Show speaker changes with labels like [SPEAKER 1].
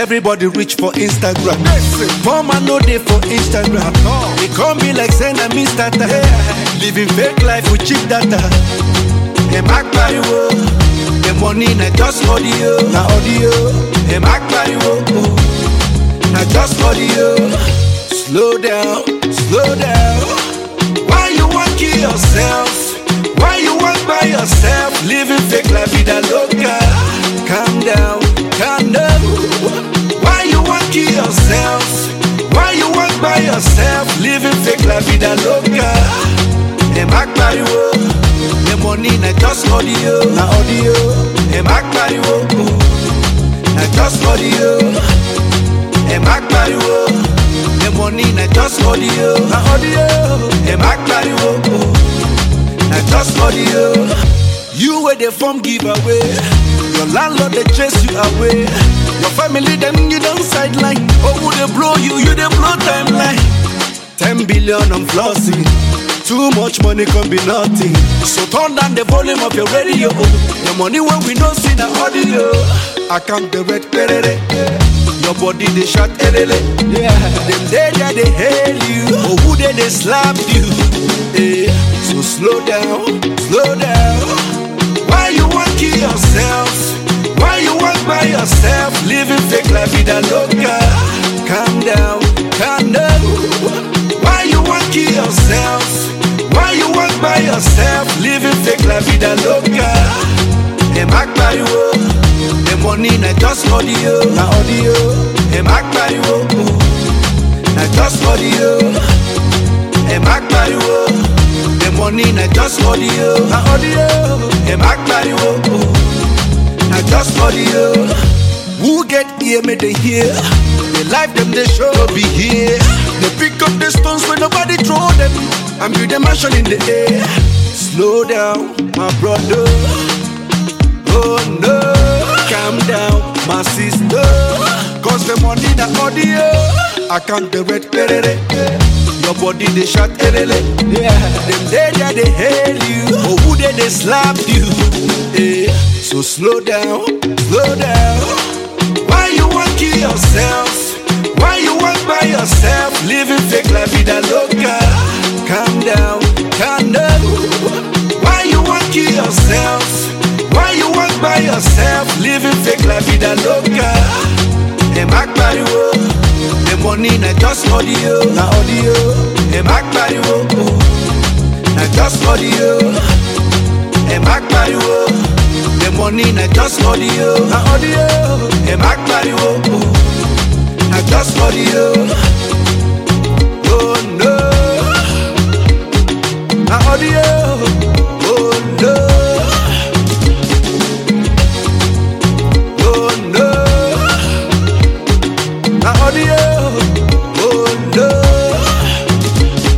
[SPEAKER 1] Everybody reach for Instagram. Poor man no day for Instagram. They come be like saying I'm Mr. Living fake life with cheap data. Hey, Mac Pariwo. The money na just audio. Na audio. Hey, Mac Pariwo. Na just audio. Slow down, slow down. Why you want kill yourself? Why you want by yourself? Living fake la vida loca. Calm down, calm down. Why you want kill yourself? Why you want by yourself? Living fake la vida loca. Hey, Mac Pariwo. The money na just audio. Na audio. Hey, Mac Pariwo. Na just audio. Hey, Mac Pariwo. The money na just audio. Na audio. Hey, Mac Pariwo. Na just audio. You where they from giveaway. Your landlord they chase you away. Your family them you don't sideline. Oh, who they blow you, you they blow timeline. 10 billion I'm flossing. Too much money can be nothing. So turn down the volume of your radio. The money when we don't see the audio. I can't the red perere. Your body they shot elele. Them they hail you. Oh, who they slap you. So slow down, slow down. Why you want kill yourself? Why you want by yourself? Living fake la vida loca. Calm down, calm down. Why you want kill yourself? Why you want by yourself? Living fake la vida loca. Hey, Mac Pariwo. The money na just audio. Na audio. Hey, Mac Pariwo. Na just audio. Hey, Mac Pariwo. The money na just audio. Na audio. Hey, Mac Pariwo. Na just audio. Who get here may they hear? The life them they show be here. They pick up the stones when nobody throw them. I'm with the mansion in the air. Slow down, my brother. Oh no, calm down, my sister. Cause the money the audio. I can't the red perere. Your body they shot elele. Them they hail you. Oh, who they slap you. So slow down, slow down. Why you want kill yourself? Why you want by yourself? Living fake la vida loca. Calm down, calm down. Why you want kill yourself? Why you want by yourself? Living fake la vida loca. Hey, Mac Pariwo. The money na just audio. Na audio. Hey, Mac Pariwo. Na just audio. Hey, Mac Pariwo. The money na just audio. Na audio. Hey, Mac Pariwo. Na just audio.